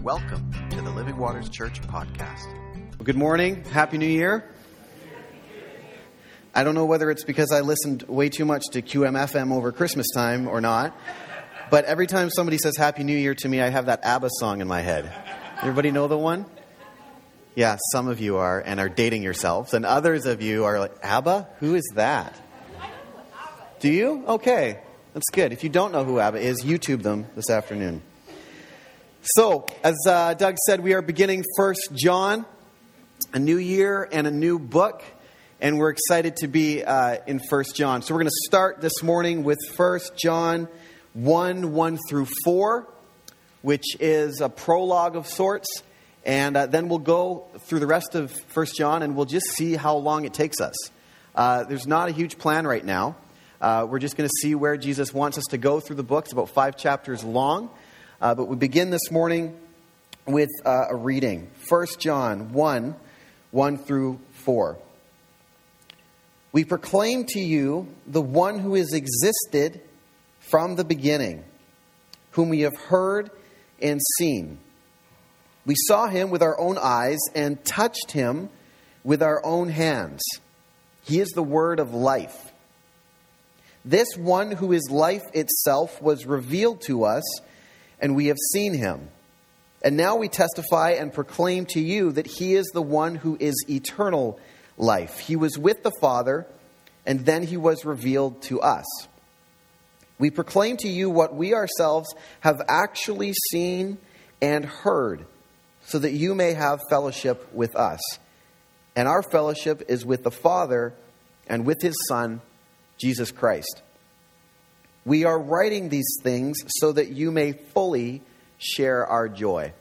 Welcome to the Living Waters Church podcast. Well, good morning. Happy New Year. I don't know whether it's because I listened way too much to QMFM over Christmas time or not, but every time somebody says Happy New Year to me, I have that ABBA song in my head. Everybody know the one? Yeah, some of you are and are dating yourselves, and others of you are like, ABBA? Who is that? Do you? Okay, that's good. If you don't know who ABBA is, YouTube them this afternoon. So, as Doug said, we are beginning 1 John, a new year and a new book, and we're excited to be in 1 John. So we're going to start this morning with 1 John 1 through 4, which is a prologue of sorts, and then we'll go through the rest of 1 John, and we'll just see how long it takes us. There's not a huge plan right now. We're just going to see where Jesus wants us to go through the book. It's about 5 chapters long. But we begin this morning with a reading. 1 John 1 through 4. We proclaim to you the one who has existed from the beginning, whom we have heard and seen. We saw him with our own eyes and touched him with our own hands. He is the word of life. This one who is life itself was revealed to us, and we have seen him. And now we testify and proclaim to you that he is the one who is eternal life. He was with the Father, and then he was revealed to us. We proclaim to you what we ourselves have actually seen and heard, so that you may have fellowship with us. And our fellowship is with the Father and with his Son, Jesus Christ. We are writing these things so that you may fully share our joy.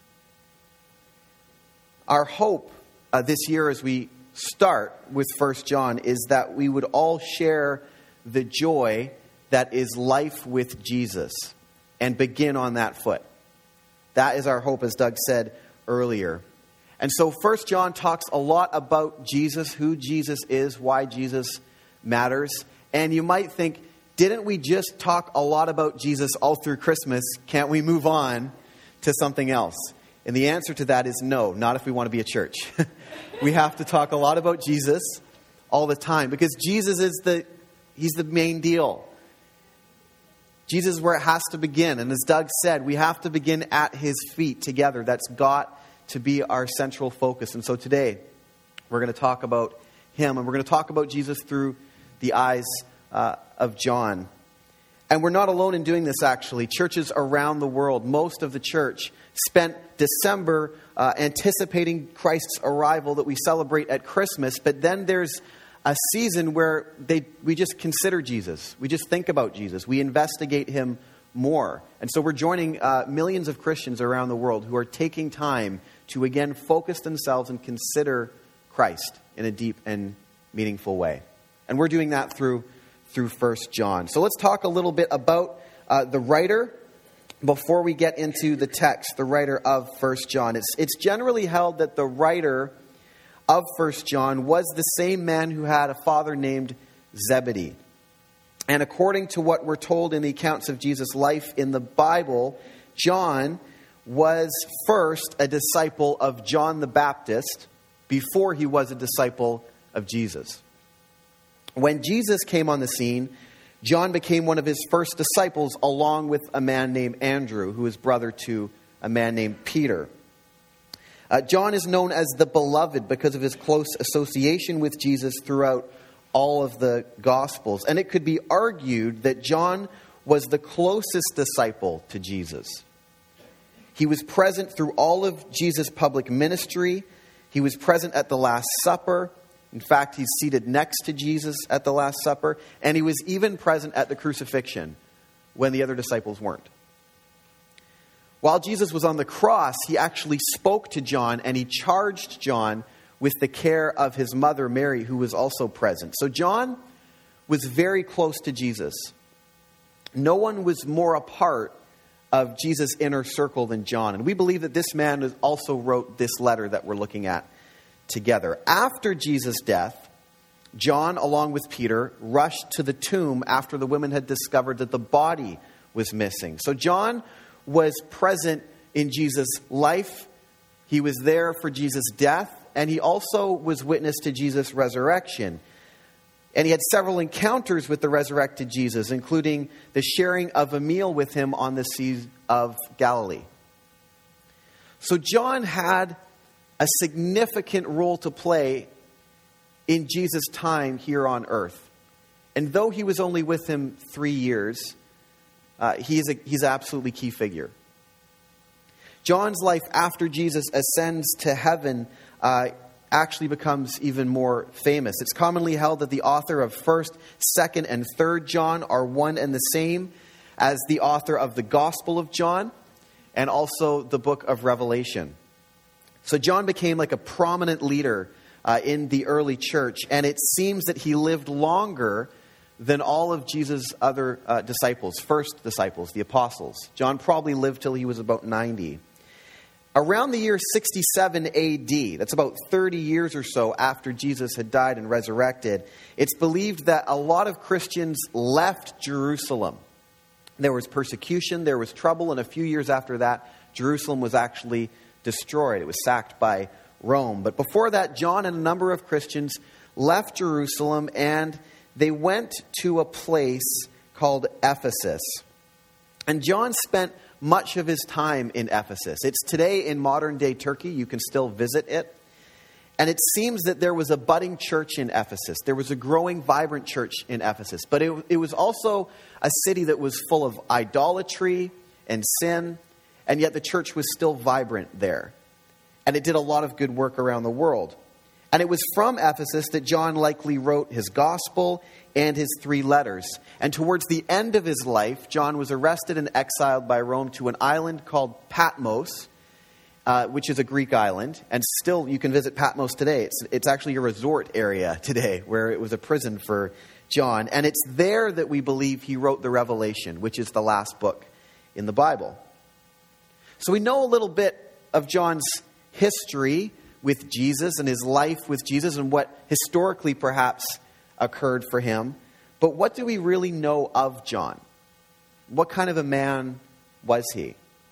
Our hope this year as we start with 1 John is that we would all share the joy that is life with Jesus and begin on that foot. That is our hope, as Doug said earlier. And so 1 John talks a lot about Jesus, who Jesus is, why Jesus matters. And you might think, didn't we just talk a lot about Jesus all through Christmas? Can't we move on to something else? And the answer to that is no, not if we want to be a church. We have to talk a lot about Jesus all the time because Jesus is he's the main deal. Jesus is where it has to begin. And as Doug said, we have to begin at his feet together. That's got to be our central focus. And so today, we're going to talk about him. And we're going to talk about Jesus through the eyes of John. And we're not alone in doing this, actually. Churches around the world, most of the church spent December anticipating Christ's arrival that we celebrate at Christmas. But then there's a season where we just consider Jesus. We just think about Jesus. We investigate him more. And so we're joining millions of Christians around the world who are taking time to again focus themselves and consider Christ in a deep and meaningful way. And we're doing that through 1 John. So let's talk a little bit about the writer before we get into the text, the writer of 1 John. It's generally held that the writer of 1 John was the same man who had a father named Zebedee. And according to what we're told in the accounts of Jesus' life in the Bible, John was first a disciple of John the Baptist before he was a disciple of Jesus. When Jesus came on the scene, John became one of his first disciples along with a man named Andrew, who is brother to a man named Peter. John is known as the Beloved because of his close association with Jesus throughout all of the Gospels. And it could be argued that John was the closest disciple to Jesus. He was present through all of Jesus' public ministry. He was present at the Last Supper. In fact, he's seated next to Jesus at the Last Supper. And he was even present at the crucifixion when the other disciples weren't. While Jesus was on the cross, he actually spoke to John and he charged John with the care of his mother, Mary, who was also present. So John was very close to Jesus. No one was more a part of Jesus' inner circle than John. And we believe that this man also wrote this letter that we're looking at together. After Jesus' death, John, along with Peter, rushed to the tomb after the women had discovered that the body was missing. So John was present in Jesus' life. He was there for Jesus' death, and he also was witness to Jesus' resurrection. And he had several encounters with the resurrected Jesus, including the sharing of a meal with him on the Sea of Galilee. So John had a significant role to play in Jesus' time here on earth. And though he was only with him 3 years, he's an absolutely key figure. John's life after Jesus ascends to heaven actually becomes even more famous. It's commonly held that the author of 1st, 2nd, and 3rd John are one and the same as the author of the Gospel of John and also the book of Revelation. So John became like a prominent leader in the early church, and it seems that he lived longer than all of Jesus' other disciples, first disciples, the apostles. John probably lived till he was about 90. Around the year 67 AD, that's about 30 years or so after Jesus had died and resurrected, it's believed that a lot of Christians left Jerusalem. There was persecution, there was trouble, and a few years after that, Jerusalem was actually destroyed. It was sacked by Rome. But before that, John and a number of Christians left Jerusalem, and they went to a place called Ephesus. And John spent much of his time in Ephesus. It's today in modern-day Turkey. You can still visit it. And it seems that there was a budding church in Ephesus. There was a growing, vibrant church in Ephesus. But it was also a city that was full of idolatry and sin, and yet the church was still vibrant there. And it did a lot of good work around the world. And it was from Ephesus that John likely wrote his gospel and his 3 letters. And towards the end of his life, John was arrested and exiled by Rome to an island called Patmos, which is a Greek island. And still, you can visit Patmos today. It's actually a resort area today, where it was a prison for John. And it's there that we believe he wrote the Revelation, which is the last book in the Bible. So we know a little bit of John's history with Jesus and his life with Jesus and what historically perhaps occurred for him. But what do we really know of John? What kind of a man was he?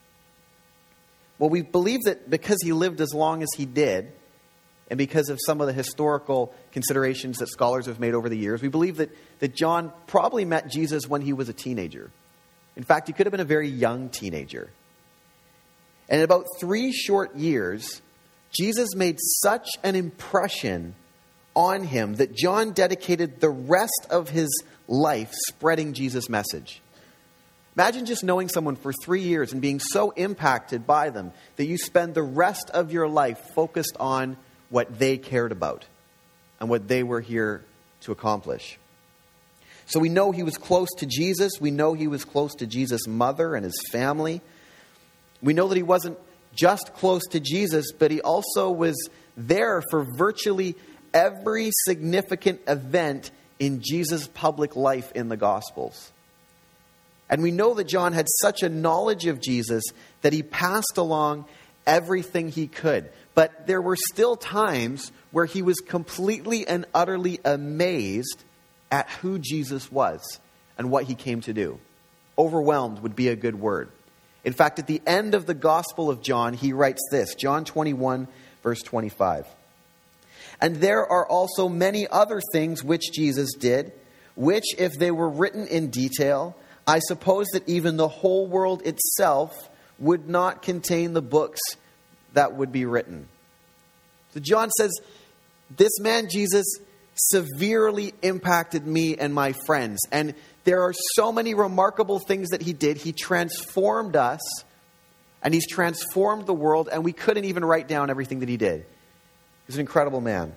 Well, we believe that because he lived as long as he did, and because of some of the historical considerations that scholars have made over the years, we believe that John probably met Jesus when he was a teenager. In fact, he could have been a very young teenager. And in about 3 short years, Jesus made such an impression on him that John dedicated the rest of his life spreading Jesus' message. Imagine just knowing someone for 3 years and being so impacted by them that you spend the rest of your life focused on what they cared about and what they were here to accomplish. So we know he was close to Jesus. We know he was close to Jesus' mother and his family. We know that he wasn't just close to Jesus, but he also was there for virtually every significant event in Jesus' public life in the Gospels. And we know that John had such a knowledge of Jesus that he passed along everything he could. But there were still times where he was completely and utterly amazed at who Jesus was and what he came to do. Overwhelmed would be a good word. In fact, at the end of the Gospel of John, he writes this, John 21, verse 25. And there are also many other things which Jesus did, which if they were written in detail, I suppose that even the whole world itself would not contain the books that would be written. So John says, this man Jesus severely impacted me and my friends. And there are so many remarkable things that he did. He transformed us, and he's transformed the world, and we couldn't even write down everything that he did. He's an incredible man.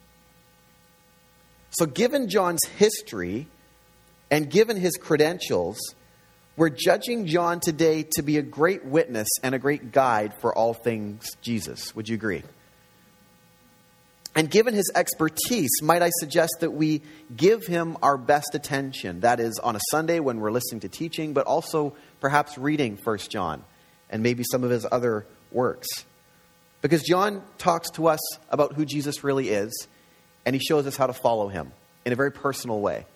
So given John's history and given his credentials, we're judging John today to be a great witness and a great guide for all things Jesus. Would you agree? And given his expertise, might I suggest that we give him our best attention. That is on a Sunday when we're listening to teaching, but also perhaps reading 1 John and maybe some of his other works. Because John talks to us about who Jesus really is, and he shows us how to follow him in a very personal way.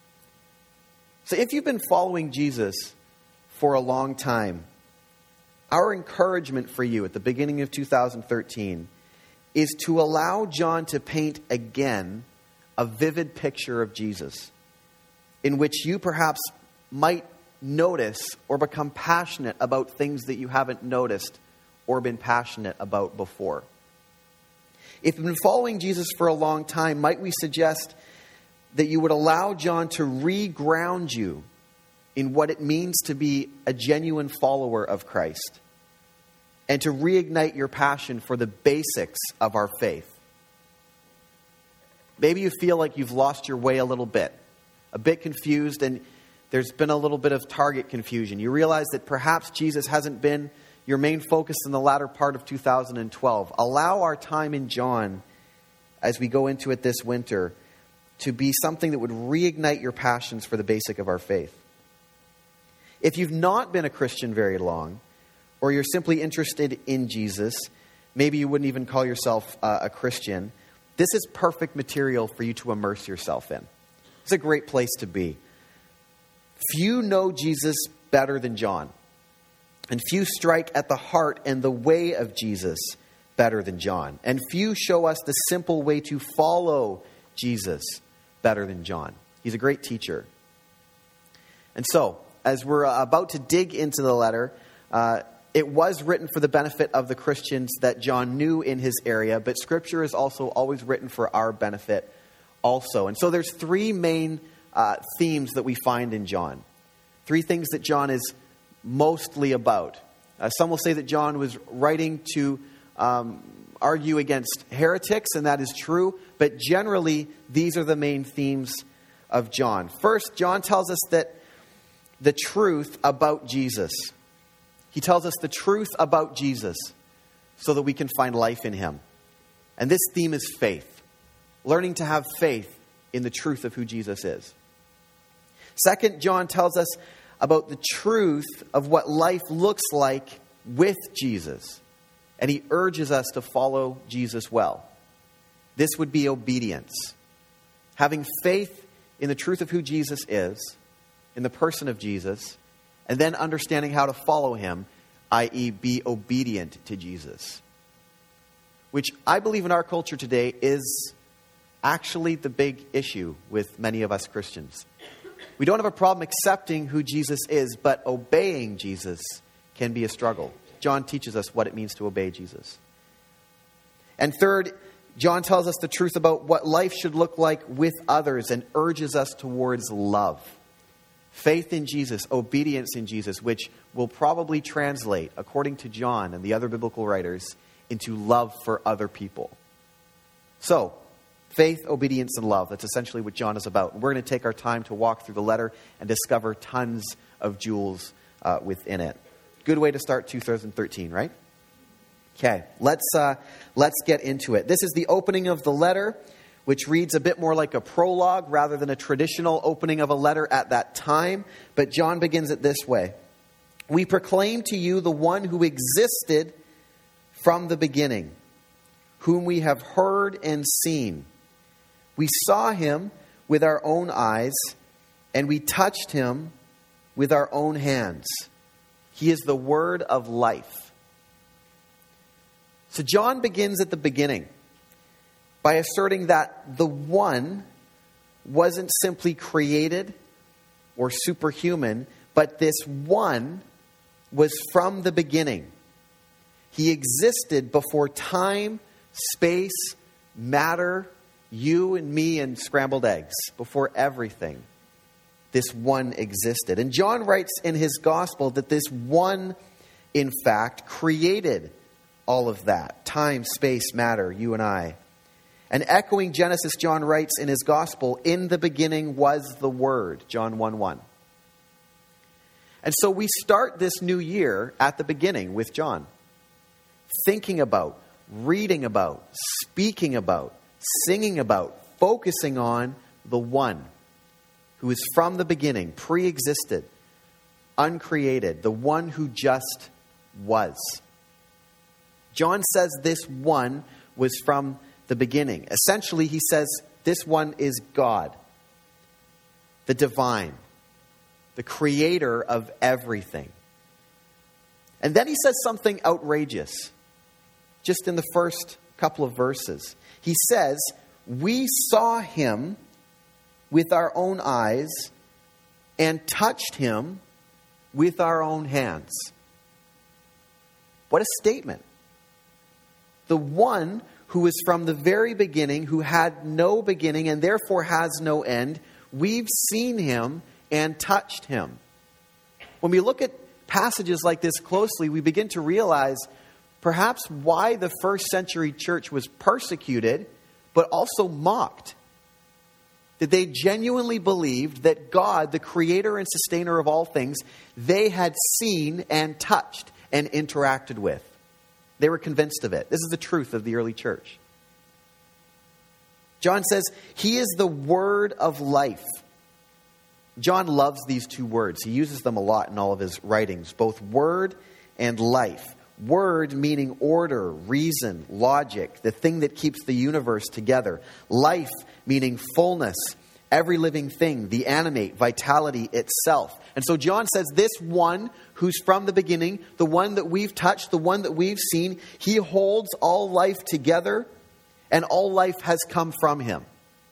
So if you've been following Jesus for a long time, our encouragement for you at the beginning of 2013 is to allow John to paint again a vivid picture of Jesus, in which you perhaps might notice or become passionate about things that you haven't noticed or been passionate about before. If you've been following Jesus for a long time, might we suggest that you would allow John to re-ground you in what it means to be a genuine follower of Christ, and to reignite your passion for the basics of our faith. Maybe you feel like you've lost your way a bit confused, and there's been a little bit of target confusion. You realize that perhaps Jesus hasn't been your main focus in the latter part of 2012. Allow our time in John, as we go into it this winter, to be something that would reignite your passions for the basic of our faith. If you've not been a Christian very long, or you're simply interested in Jesus, maybe you wouldn't even call yourself a Christian, this is perfect material for you to immerse yourself in. It's a great place to be. Few know Jesus better than John, and few strike at the heart and the way of Jesus better than John, and few show us the simple way to follow Jesus better than John. He's a great teacher. And so, as we're about to dig into the letter, it was written for the benefit of the Christians that John knew in his area, but Scripture is also always written for our benefit also. And so there's three main themes that we find in John. Three things that John is mostly about. Some will say that John was writing to argue against heretics, and that is true, but generally these are the main themes of John. First, John tells us that the truth about Jesus. He tells us the truth about Jesus so that we can find life in him. And this theme is faith. Learning to have faith in the truth of who Jesus is. Second, John tells us about the truth of what life looks like with Jesus. And he urges us to follow Jesus well. This would be obedience. Having faith in the truth of who Jesus is, in the person of Jesus, and then understanding how to follow him, i.e. be obedient to Jesus. Which I believe in our culture today is actually the big issue with many of us Christians. We don't have a problem accepting who Jesus is, but obeying Jesus can be a struggle. John teaches us what it means to obey Jesus. And third, John tells us the truth about what life should look like with others and urges us towards love. Faith in Jesus, obedience in Jesus, which will probably translate, according to John and the other biblical writers, into love for other people. So, faith, obedience, and love. That's essentially what John is about. We're going to take our time to walk through the letter and discover tons of jewels within it. Good way to start 2013, right? Okay, let's get into it. This is the opening of the letter, which reads a bit more like a prologue rather than a traditional opening of a letter at that time. But John begins it this way. We proclaim to you the one who existed from the beginning, whom we have heard and seen. We saw him with our own eyes, and we touched him with our own hands. He is the word of life. So John begins at the beginning by asserting that the one wasn't simply created or superhuman, but this one was from the beginning. He existed before time, space, matter, you and me and scrambled eggs, before everything. This one existed. And John writes in his gospel that this one, in fact, created all of that. Time, space, matter, you and I. And echoing Genesis, John writes in his gospel, in the beginning was the Word, John 1:1. And so we start this new year at the beginning with John. Thinking about, reading about, speaking about, singing about, focusing on the one who is from the beginning, pre-existed, uncreated, the one who just was. John says this one was from the beginning. Essentially, he says this one is God, the divine, the creator of everything. And then he says something outrageous, just in the first couple of verses. He says, we saw him with our own eyes and touched him with our own hands. What a statement. The one who is from the very beginning, who had no beginning and therefore has no end, we've seen him and touched him. When we look at passages like this closely, we begin to realize perhaps why the first century church was persecuted, but also mocked. That they genuinely believed that God, the creator and sustainer of all things, they had seen and touched and interacted with. They were convinced of it. This is the truth of the early church. John says, he is the word of life. John loves these two words. He uses them a lot in all of his writings, both word and life. Word meaning order, reason, logic, the thing that keeps the universe together. Life meaning fullness, every living thing, the animate, vitality itself. And so John says this one who's from the beginning, the one that we've touched, the one that we've seen, he holds all life together and all life has come from him.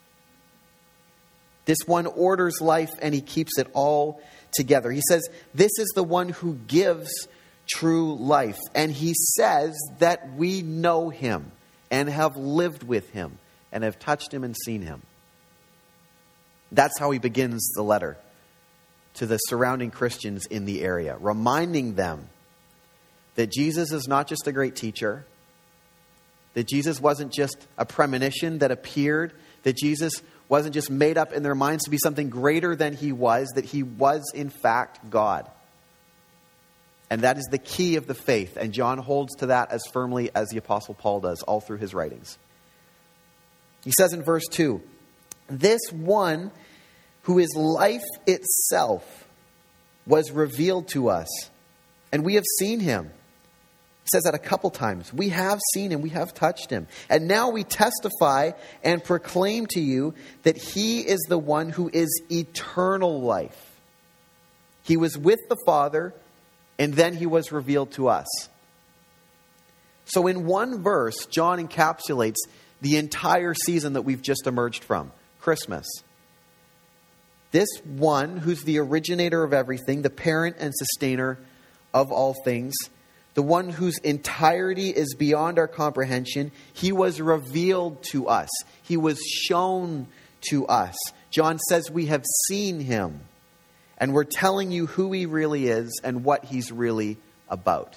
This one orders life and he keeps it all together. He says, this is the one who gives true life. And he says that we know him and have lived with him and have touched him and seen him. That's how he begins the letter to the surrounding Christians in the area, reminding them that Jesus is not just a great teacher, that Jesus wasn't just a premonition that appeared, that Jesus wasn't just made up in their minds to be something greater than he was, that he was in fact God. And that is the key of the faith. And John holds to that as firmly as the Apostle Paul does all through his writings. He says in verse 2, this one who is life itself was revealed to us, and we have seen him. He says that a couple times. We have seen him, we have touched him. And now we testify and proclaim to you that he is the one who is eternal life. He was with the Father, and then he was revealed to us. So in one verse, John encapsulates the entire season that we've just emerged from, Christmas. This one who's the originator of everything, the parent and sustainer of all things, the one whose entirety is beyond our comprehension, he was revealed to us. He was shown to us. John says we have seen him. And we're telling you who he really is and what he's really about.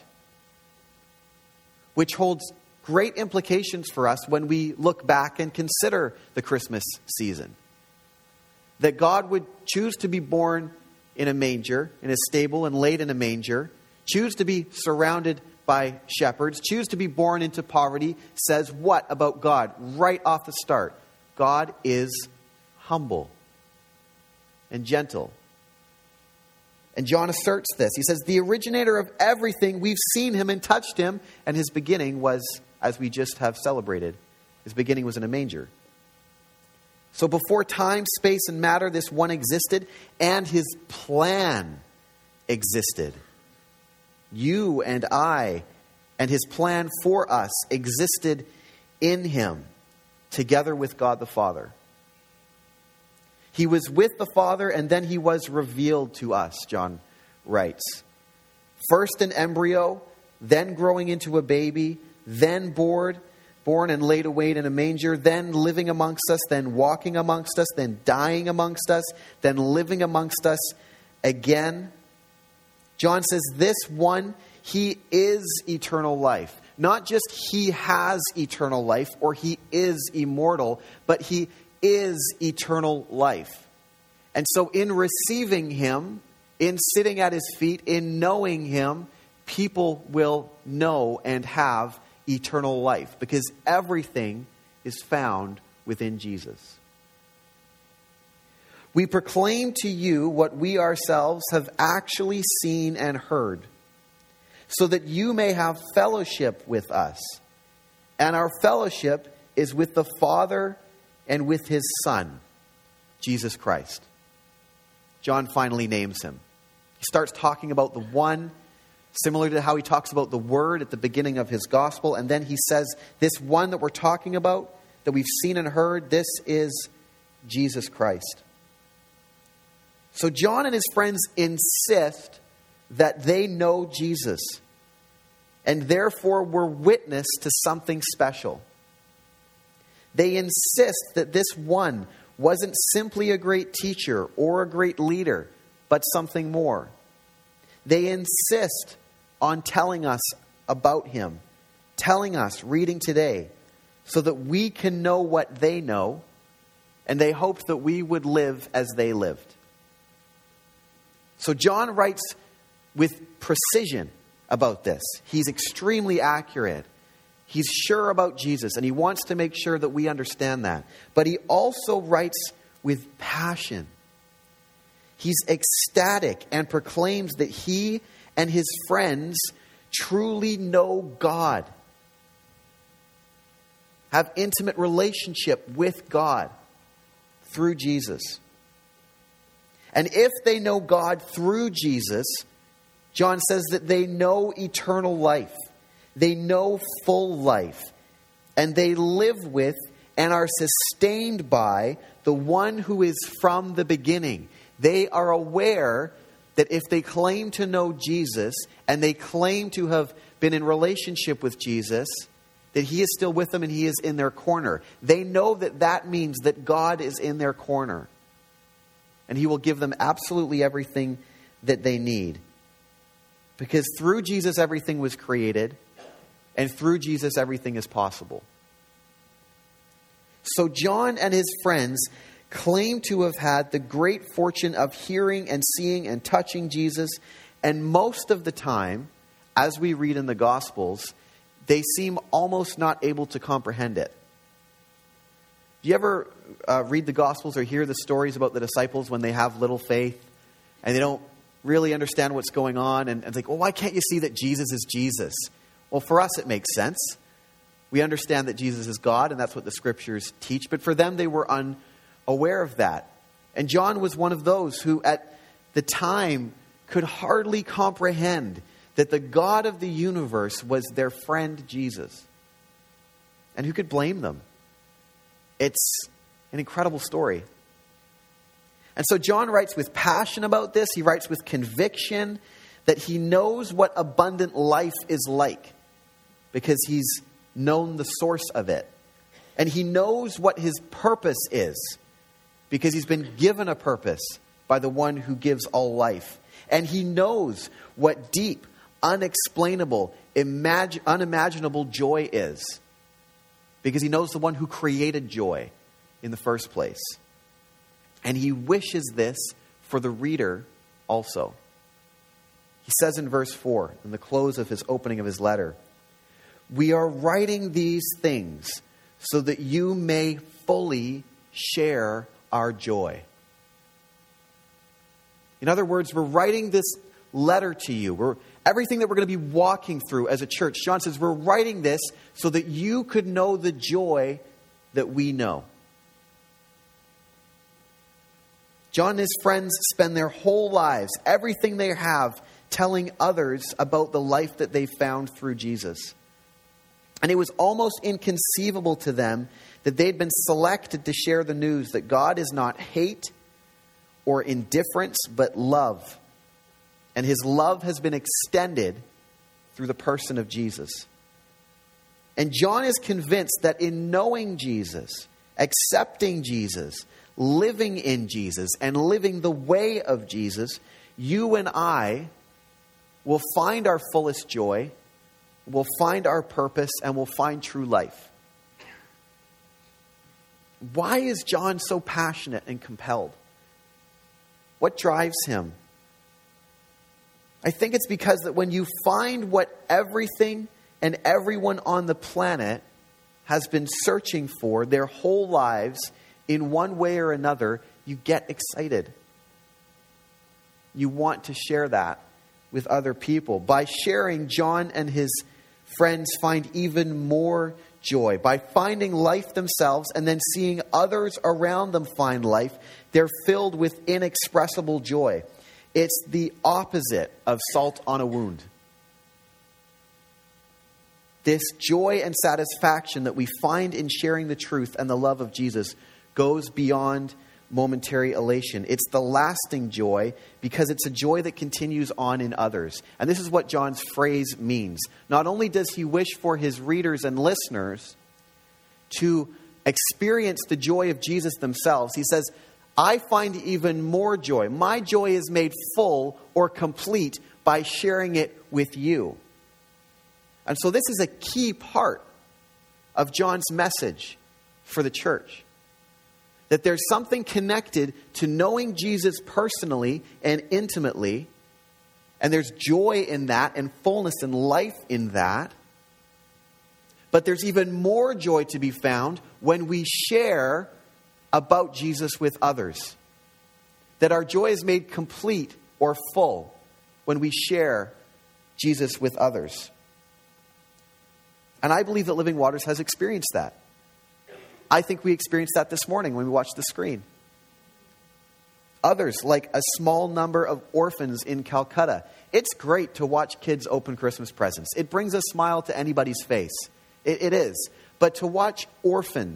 Which holds great implications for us when we look back and consider the Christmas season. That God would choose to be born in a manger, in a stable and laid in a manger, choose to be surrounded by shepherds, choose to be born into poverty, says what about God right off the start? God is humble and gentle. And John asserts this. He says, the originator of everything, we've seen him and touched him, and his beginning was, as we just have celebrated, his beginning was in a manger. So before time, space, and matter, this one existed, and his plan existed. You and I, and his plan for us existed in him, together with God the Father. He was with the Father, and then he was revealed to us, John writes. First an embryo, then growing into a baby, then born and laid away in a manger, then living amongst us, then walking amongst us, then dying amongst us, then living amongst us again. John says this one, he is eternal life. Not just he has eternal life or he is immortal, but he is eternal life. And so in receiving him, in sitting at his feet, in knowing him, people will know and have eternal life because everything is found within Jesus. We proclaim to you what we ourselves have actually seen and heard, so that you may have fellowship with us. And our fellowship is with the Father and with his Son, Jesus Christ. John finally names him. He starts talking about the one similar to how he talks about the Word at the beginning of his gospel. And then he says, this one that we're talking about, that we've seen and heard, this is Jesus Christ. So John and his friends insist that they know Jesus, and therefore were witness to something special. They insist that this one wasn't simply a great teacher or a great leader, but something more. They insist on telling us about him, telling us, reading today, so that we can know what they know, and they hoped that we would live as they lived. So John writes with precision about this. He's extremely accurate. He's sure about Jesus, and he wants to make sure that we understand that. But he also writes with passion. He's ecstatic and proclaims that he and his friends truly know God, have intimate relationship with God through Jesus. And if they know God through Jesus, John says that they know eternal life. They know full life. And they live with and are sustained by the one who is from the beginning. They are aware that if they claim to know Jesus and they claim to have been in relationship with Jesus, that he is still with them and he is in their corner. They know that that means that God is in their corner. And he will give them absolutely everything that they need. Because through Jesus, everything was created. And through Jesus, everything is possible. So John and his friends claim to have had the great fortune of hearing and seeing and touching Jesus. And most of the time, as we read in the Gospels, they seem almost not able to comprehend it. Do you ever read the Gospels or hear the stories about the disciples when they have little faith and they don't really understand what's going on? And it's like, well, why can't you see that Jesus is Jesus? Well, for us, it makes sense. We understand that Jesus is God, and that's what the Scriptures teach. But for them, they were unaware of that. And John was one of those who at the time could hardly comprehend that the God of the universe was their friend Jesus. And who could blame them? It's an incredible story. And so John writes with passion about this. He writes with conviction that he knows what abundant life is like because he's known the source of it. And he knows what his purpose is because he's been given a purpose by the one who gives all life. And he knows what deep, unexplainable, unimaginable joy is because he knows the one who created joy in the first place. And he wishes this for the reader also. He says in verse 4, in the close of his opening of his letter, "We are writing these things so that you may fully share our joy." In other words, we're writing this letter to you. Everything that we're going to be walking through as a church, John says, we're writing this so that you could know the joy that we know. John and his friends spend their whole lives, everything they have, telling others about the life that they found through Jesus. And it was almost inconceivable to them that they'd been selected to share the news that God is not hate or indifference, but love. And his love has been extended through the person of Jesus. And John is convinced that in knowing Jesus, accepting Jesus, living in Jesus, and living the way of Jesus, you and I will find our fullest joy, will find our purpose, and will find true life. Why is John so passionate and compelled? What drives him? I think it's because that when you find what everything and everyone on the planet has been searching for their whole lives in one way or another, you get excited. You want to share that with other people. By sharing, John and his friends find even more joy. By finding life themselves and then seeing others around them find life, they're filled with inexpressible joy. It's the opposite of salt on a wound. this joy and satisfaction that we find in sharing the truth and the love of Jesus goes beyond momentary elation. It's the lasting joy because it's a joy that continues on in others. And this is what John's phrase means. Not only does he wish for his readers and listeners to experience the joy of Jesus themselves, he says, I find even more joy. My joy is made full or complete by sharing it with you. And so this is a key part of John's message for the church. That there's something connected to knowing Jesus personally and intimately, and there's joy in that and fullness and life in that. But there's even more joy to be found when we share about Jesus with others. That our joy is made complete or full when we share Jesus with others. And I believe that Living Waters has experienced that. I think we experienced that this morning when we watched the screen. Others, like a small number of orphans in Calcutta. It's great to watch kids open Christmas presents. It brings a smile to anybody's face. It is. But to watch orphans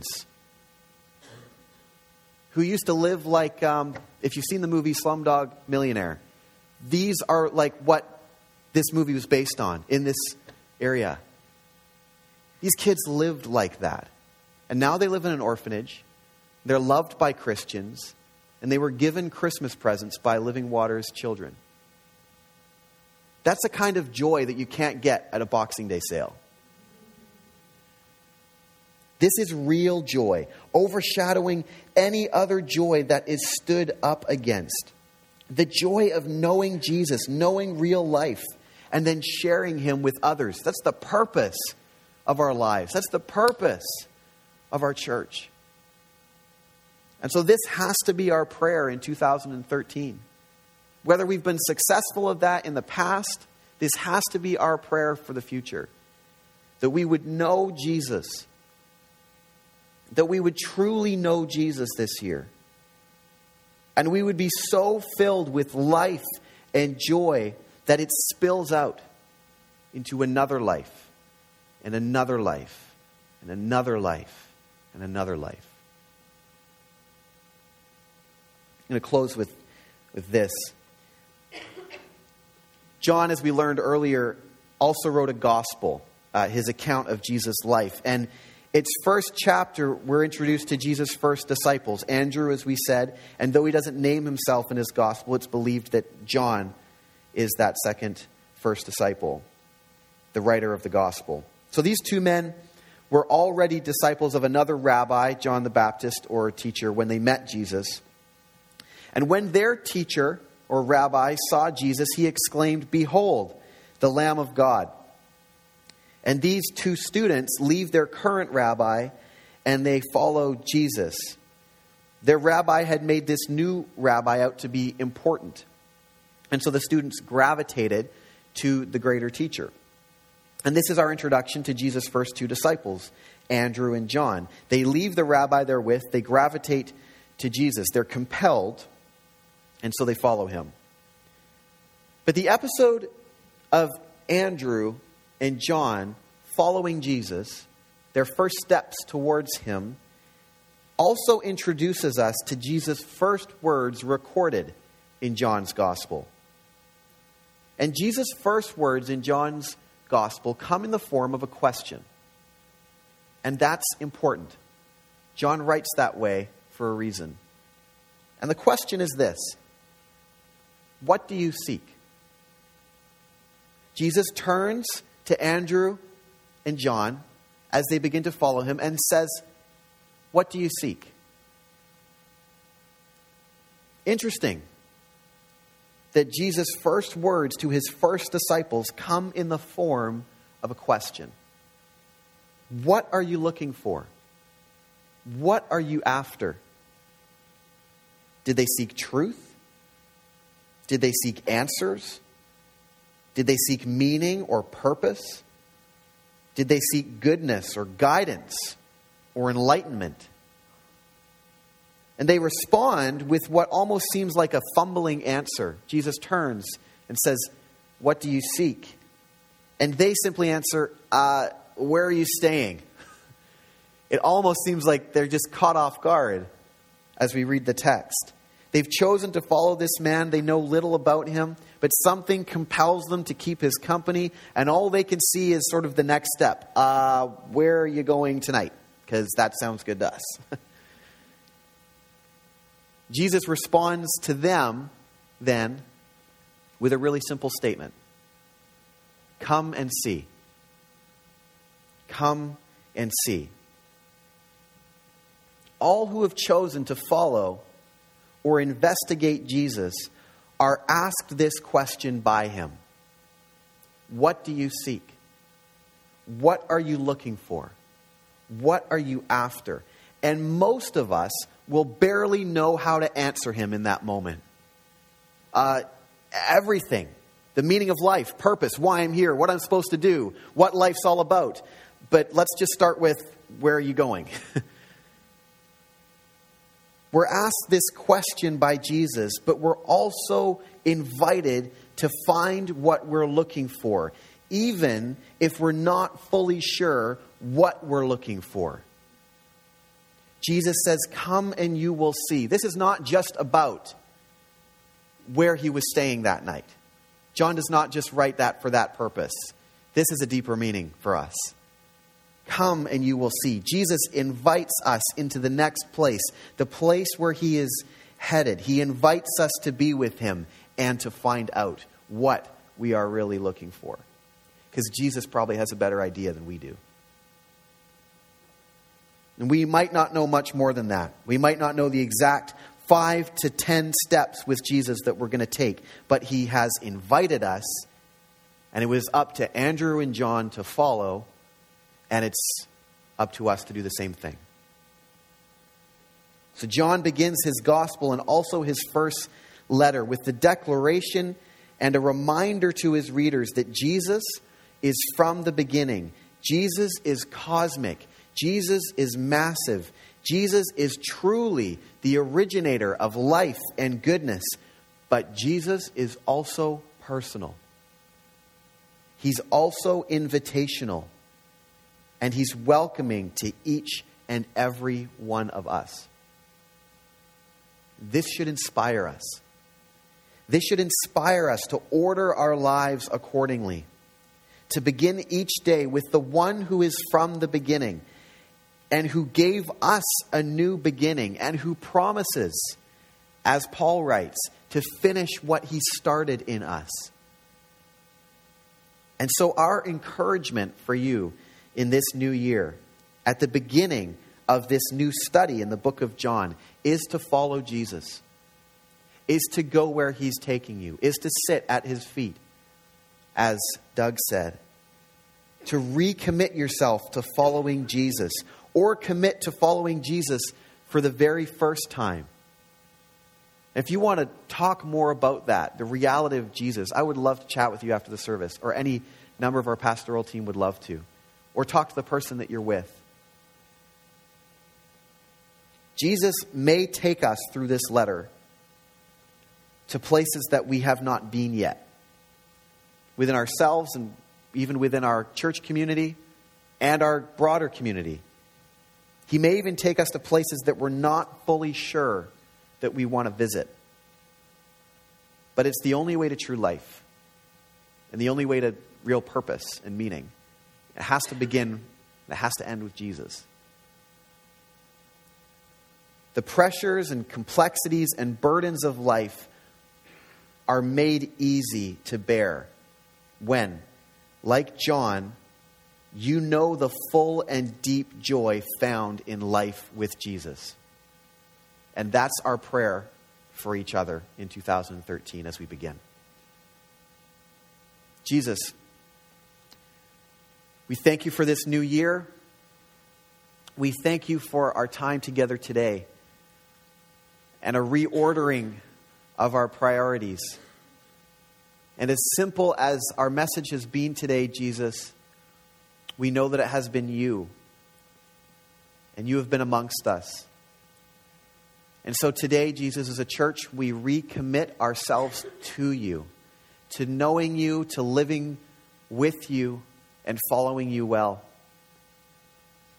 who used to live like, if you've seen the movie Slumdog Millionaire, these are like what this movie was based on in this area. These kids lived like that. And now they live in an orphanage. They're loved by Christians. And they were given Christmas presents by Living Waters children. That's a kind of joy that you can't get at a Boxing Day sale. This is real joy, overshadowing any other joy that is stood up against. The joy of knowing Jesus, knowing real life, and then sharing him with others. That's the purpose of our lives. That's the purpose of our church. And so this has to be our prayer in 2013. Whether we've been successful at that in the past, this has to be our prayer for the future. That we would know Jesus. That we would truly know Jesus this year. And we would be so filled with life and joy that it spills out into another life, and another life, and another life, and another life. I'm going to close with this. John, as we learned earlier, also wrote a gospel, his account of Jesus' life. And its first chapter, we're introduced to Jesus' first disciples, Andrew, as we said. And though he doesn't name himself in his gospel, it's believed that John is that first disciple, the writer of the gospel. So these two men were already disciples of another rabbi, John the Baptist, or teacher, when they met Jesus. And when their teacher or rabbi saw Jesus, he exclaimed, "Behold, the Lamb of God." And these two students leave their current rabbi and they follow Jesus. Their rabbi had made this new rabbi out to be important. And so the students gravitated to the greater teacher. And this is our introduction to Jesus' first two disciples, Andrew and John. They leave the rabbi they're with. They gravitate to Jesus. They're compelled, and so they follow him. But the episode of Andrew and John following Jesus, their first steps towards him, also introduces us to Jesus' first words recorded in John's gospel. And Jesus' first words in John's gospel come in the form of a question. And that's important. John writes that way for a reason. And the question is this: what do you seek? Jesus turns to Andrew and John as they begin to follow him and says, "What do you seek?" Interesting that Jesus' first words to his first disciples come in the form of a question. What are you looking for? What are you after? Did they seek truth? Did they seek answers? Did they seek meaning or purpose? Did they seek goodness or guidance or enlightenment? And they respond with what almost seems like a fumbling answer. Jesus turns and says, "What do you seek?" And they simply answer, where are you staying? It almost seems like they're just caught off guard as we read the text. They've chosen to follow this man. They know little about him, but something compels them to keep his company, and all they can see is sort of the next step. Where are you going tonight? Because that sounds good to us. Jesus responds to them then with a really simple statement. Come and see. Come and see. All who have chosen to follow or investigate Jesus are asked this question by him. What do you seek? What are you looking for? What are you after? And most of us will barely know how to answer him in that moment. Everything. The meaning of life, purpose, why I'm here, what I'm supposed to do, what life's all about. But let's just start with, where are you going? We're asked this question by Jesus, but we're also invited to find what we're looking for, even if we're not fully sure what we're looking for. Jesus says, come and you will see. This is not just about where he was staying that night. John does not just write that for that purpose. This is a deeper meaning for us. Come and you will see. Jesus invites us into the next place, the place where he is headed. He invites us to be with him and to find out what we are really looking for. Because Jesus probably has a better idea than we do. And we might not know much more than that. We might not know the exact 5 to 10 steps with Jesus that we're going to take. But he has invited us, and it was up to Andrew and John to follow, and it's up to us to do the same thing. So John begins his gospel and also his first letter with the declaration and a reminder to his readers that Jesus is from the beginning. Jesus is cosmic. Jesus is massive. Jesus is truly the originator of life and goodness. But Jesus is also personal. He's also invitational. And he's welcoming to each and every one of us. This should inspire us. This should inspire us to order our lives accordingly. To begin each day with the one who is from the beginning and who gave us a new beginning and who promises, as Paul writes, to finish what he started in us. And so our encouragement for you in this new year, at the beginning of this new study in the book of John, is to follow Jesus, is to go where he's taking you, is to sit at his feet, as Doug said, to recommit yourself to following Jesus, or commit to following Jesus for the very first time. If you want to talk more about that, the reality of Jesus, I would love to chat with you after the service, or any member of our pastoral team would love to, or talk to the person that you're with. Jesus may take us through this letter to places that we have not been yet, within ourselves and even within our church community and our broader community. He may even take us to places that we're not fully sure that we want to visit. But it's the only way to true life and the only way to real purpose and meaning. It has to begin, it has to end with Jesus. The pressures and complexities and burdens of life are made easy to bear when, like John, you know the full and deep joy found in life with Jesus. And that's our prayer for each other in 2013 as we begin. Jesus, we thank you for this new year. We thank you for our time together today and a reordering of our priorities. And as simple as our message has been today, Jesus, we know that it has been you. And you have been amongst us. And so today, Jesus, as a church, we recommit ourselves to you, to knowing you, to living with you, and following you well.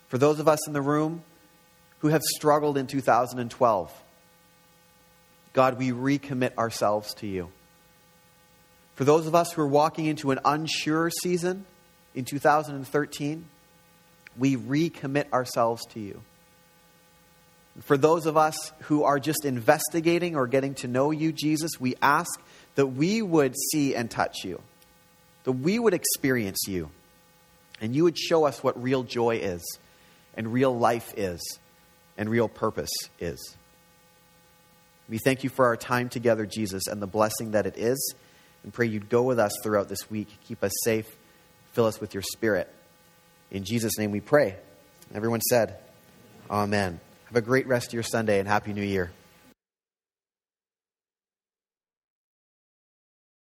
For those of us in the room who have struggled in 2012, God, we recommit ourselves to you. For those of us who are walking into an unsure season in 2013, we recommit ourselves to you. For those of us who are just investigating or getting to know you, Jesus, we ask that we would see and touch you, that we would experience you, and you would show us what real joy is, and real life is, and real purpose is. We thank you for our time together, Jesus, and the blessing that it is, and pray you'd go with us throughout this week. Keep us safe. Fill us with your Spirit. In Jesus' name we pray. Everyone said, Amen. Have a great rest of your Sunday and Happy New Year.